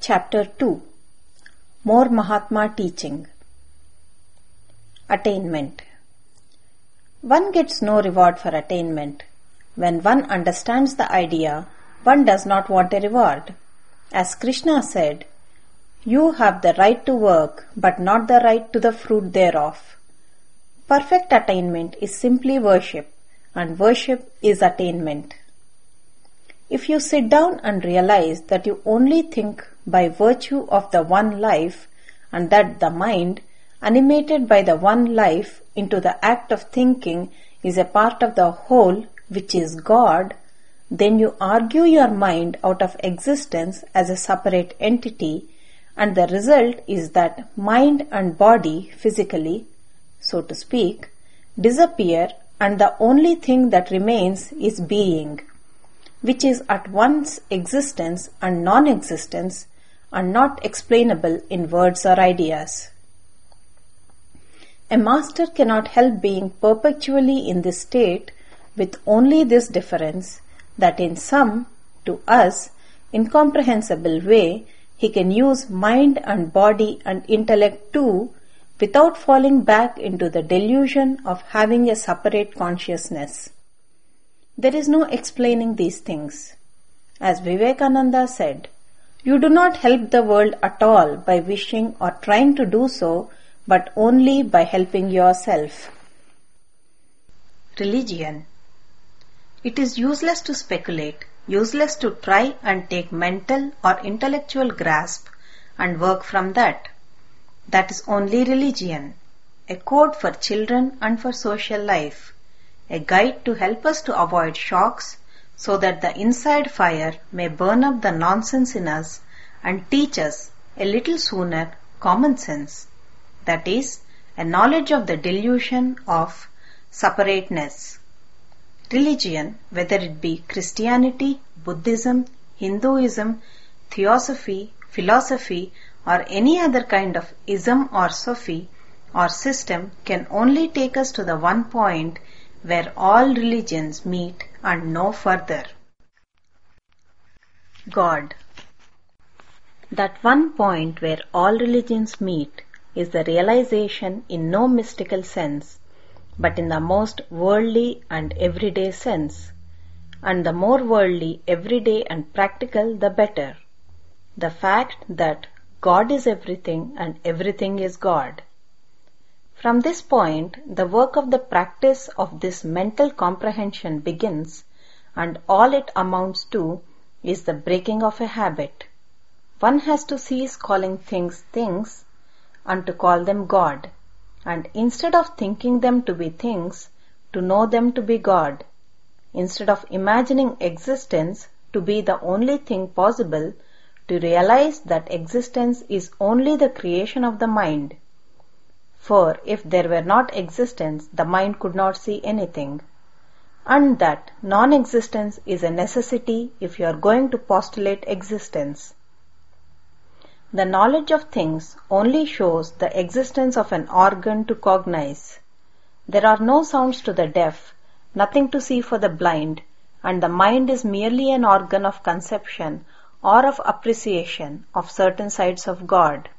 Chapter 2. More Mahatma Teaching. Attainment. One gets no reward for attainment. When one understands the idea, one does not want a reward. As Krishna said, "You have the right to work, but not the right to the fruit thereof." Perfect attainment is simply worship, and worship is attainment. If you sit down and realize that you only think by virtue of the one life, and that the mind, animated by the one life into the act of thinking, is a part of the whole, which is God, then you argue your mind out of existence as a separate entity, and the result is that mind and body physically, so to speak, disappear, and the only thing that remains is being, which is at once existence and non-existence, and not explainable in words or ideas. A master cannot help being perpetually in this state, with only this difference, that in some, to us, incomprehensible way, he can use mind and body and intellect too, without falling back into the delusion of having a separate consciousness. There is no explaining these things. As Vivekananda said, "You do not help the world at all by wishing or trying to do so, but only by helping yourself." Religion. It is useless to speculate, useless to try and take mental or intellectual grasp and work from that. That is only religion, a code for children and for social life, a guide to help us to avoid shocks so that the inside fire may burn up the nonsense in us and teach us a little sooner common sense, that is, a knowledge of the delusion of separateness. Religion, whether it be Christianity, Buddhism, Hinduism, Theosophy, philosophy, or any other kind of ism or sophy or system, can only take us to the one point where all religions meet and no further. God. That one point where all religions meet is the realization in no mystical sense, but in the most worldly and everyday sense, and the more worldly, everyday and practical, the better. The fact that God is everything and everything is God. From this point, the work of the practice of this mental comprehension begins, and all it amounts to is the breaking of a habit. One has to cease calling things things and to call them God, and instead of thinking them to be things, to know them to be God. Instead of imagining existence to be the only thing possible, to realize that existence is only the creation of the mind. For if there were not existence, the mind could not see anything, and that non-existence is a necessity if you are going to postulate existence. The knowledge of things only shows the existence of an organ to cognize. There are no sounds to the deaf, nothing to see for the blind, and the mind is merely an organ of conception or of appreciation of certain sides of God.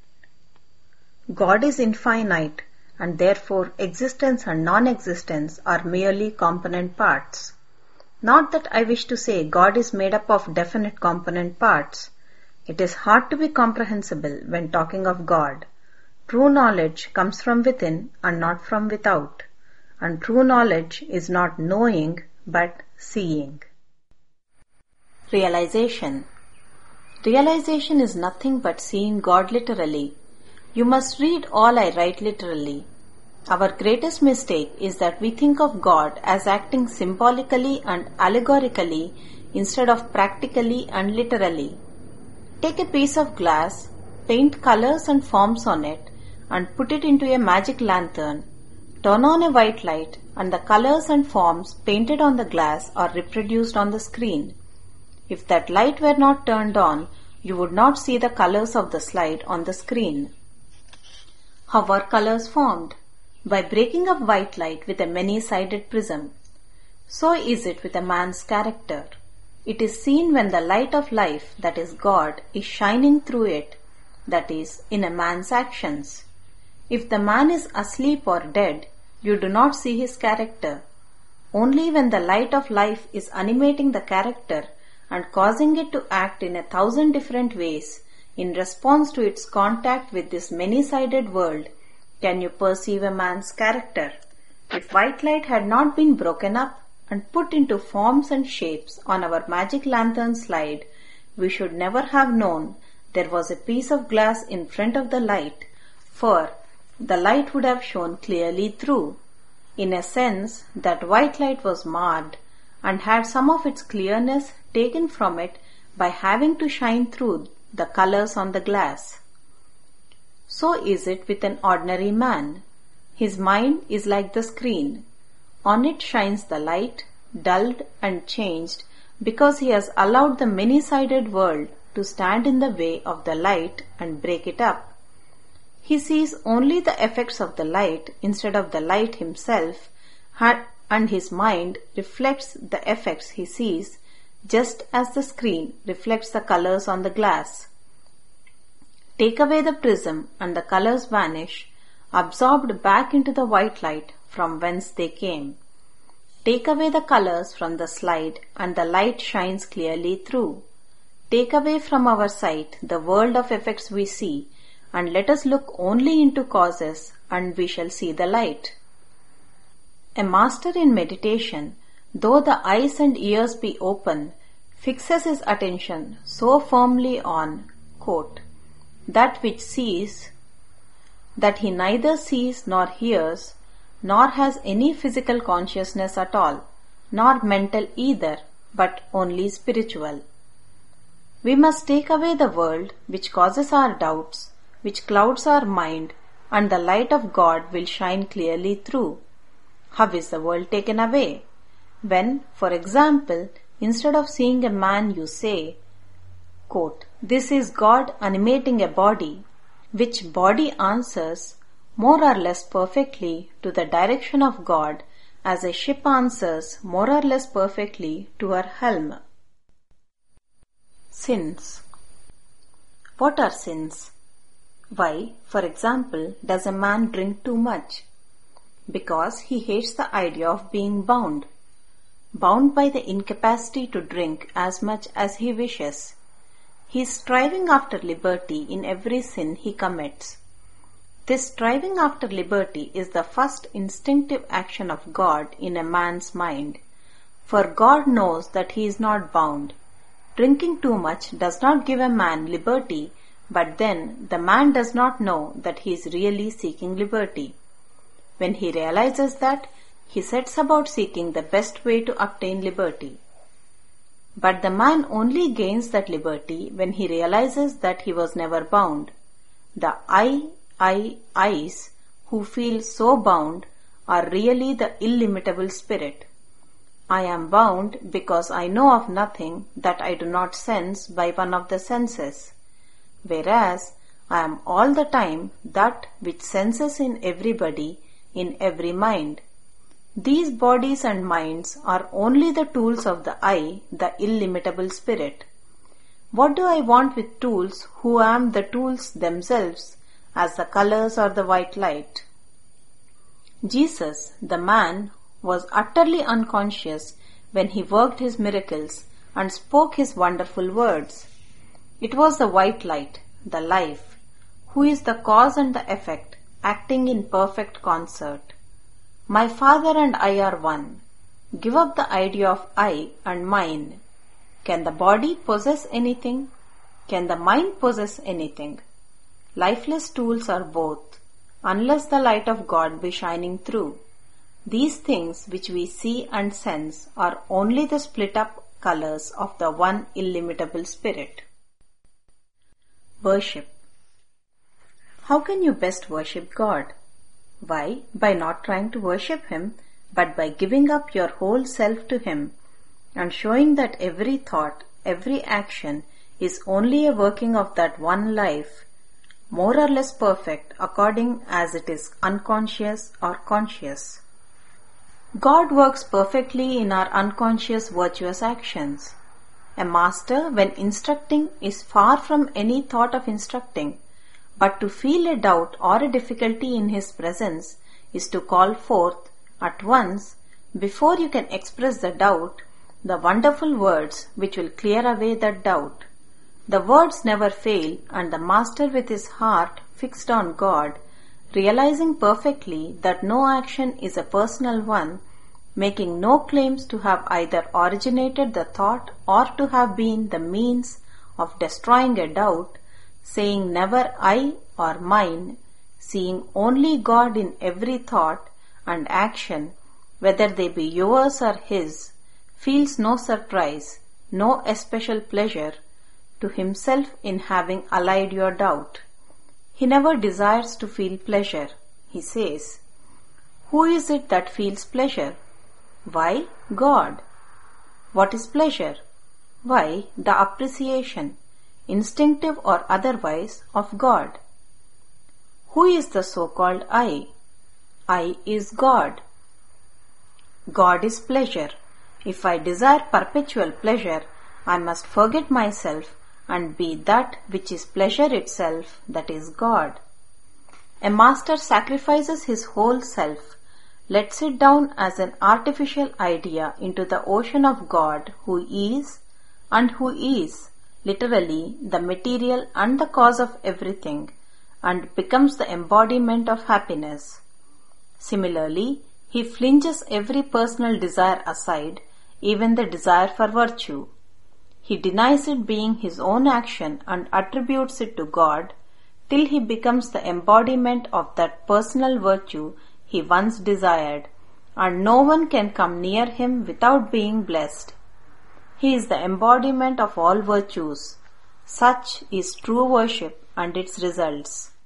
God is infinite, and therefore existence and non-existence are merely component parts. Not that I wish to say God is made up of definite component parts. It is hard to be comprehensible when talking of God. True knowledge comes from within and not from without, and true knowledge is not knowing but seeing. Realization. Realization is nothing but seeing God literally. You must read all I write literally. Our greatest mistake is that we think of God as acting symbolically and allegorically instead of practically and literally. Take a piece of glass, paint colors and forms on it, and put it into a magic lantern. Turn on a white light, and the colors and forms painted on the glass are reproduced on the screen. If that light were not turned on, you would not see the colors of the slide on the screen. How are colors formed? By breaking up white light with a many-sided prism. So is it with a man's character. It is seen when the light of life, that is God, is shining through it, that is, in a man's actions. If the man is asleep or dead, you do not see his character. Only when the light of life is animating the character and causing it to act in 1,000 different ways in response to its contact with this many-sided world can you perceive a man's character. If white light had not been broken up and put into forms and shapes on our magic lantern slide, we should never have known there was a piece of glass in front of the light, for the light would have shone clearly through. In a sense, that white light was marred and had some of its clearness taken from it by having to shine through the colors on the glass. So is it with an ordinary man. His mind is like the screen. On it shines the light, dulled and changed because he has allowed the many-sided world to stand in the way of the light and break it up. He sees only the effects of the light instead of the light himself, and his mind reflects the effects he sees just as the screen reflects the colors on the glass. Take away the prism and the colors vanish, absorbed back into the white light from whence they came. Take away the colors from the slide and the light shines clearly through. Take away from our sight the world of effects we see, and let us look only into causes, and we shall see the light. A master in meditation, though the eyes and ears be open, fixes his attention so firmly on, quote, that which sees, that he neither sees nor hears, nor has any physical consciousness at all, nor mental either, but only spiritual. We must take away the world which causes our doubts, which clouds our mind, and the light of God will shine clearly through. How is the world taken away? When, for example, instead of seeing a man you say, quote, this is God animating a body, which body answers more or less perfectly to the direction of God as a ship answers more or less perfectly to her helm. Sins. What are sins? Why, for example, does a man drink too much? Because he hates the idea of being bound by the incapacity to drink as much as he wishes. He is striving after liberty in every sin he commits. This striving after liberty is the first instinctive action of God in a man's mind, for God knows that he is not bound. Drinking too much does not give a man liberty, but then the man does not know that he is really seeking liberty. When he realizes that, he sets about seeking the best way to obtain liberty. But the man only gains that liberty when he realizes that he was never bound. The I's who feel so bound are really the illimitable spirit. I am bound because I know of nothing that I do not sense by one of the senses, whereas I am all the time that which senses in everybody, in every mind. These bodies and minds are only the tools of the I, the illimitable spirit. What do I want with tools who am the tools themselves, as the colors or the white light? Jesus, the man, was utterly unconscious when he worked his miracles and spoke his wonderful words. It was the white light, the life, who is the cause and the effect, acting in perfect concert. My Father and I are one. Give up the idea of I and mine. Can the body possess anything? Can the mind possess anything? Lifeless tools are both, unless the light of God be shining through. These things which we see and sense are only the split-up colors of the one illimitable spirit. Worship. How can you best worship God? Why, by not trying to worship Him, but by giving up your whole self to Him and showing that every thought, every action is only a working of that one life, more or less perfect according as it is unconscious or conscious. God works perfectly in our unconscious virtuous actions. A master, when instructing, is far from any thought of instructing, but to feel a doubt or a difficulty in his presence is to call forth, at once, before you can express the doubt, the wonderful words which will clear away that doubt. The words never fail, and the master with his heart fixed on God, realizing perfectly that no action is a personal one, making no claims to have either originated the thought or to have been the means of destroying a doubt, saying never I or mine, seeing only God in every thought and action, whether they be yours or his, feels no surprise, no especial pleasure to himself in having allayed your doubt. He never desires to feel pleasure. He says, who is it that feels pleasure? Why, God. What is pleasure? Why, the appreciation, instinctive or otherwise, of God. Who is the so-called I? I is God. God is pleasure. If I desire perpetual pleasure, I must forget myself and be that which is pleasure itself, that is God. A master sacrifices his whole self, lets it down as an artificial idea into the ocean of God who is, literally the material and the cause of everything, and becomes the embodiment of happiness. Similarly, he flinges every personal desire aside, even the desire for virtue. He denies it being his own action and attributes it to God, till he becomes the embodiment of that personal virtue he once desired, and no one can come near him without being blessed. He is the embodiment of all virtues. Such is true worship and its results.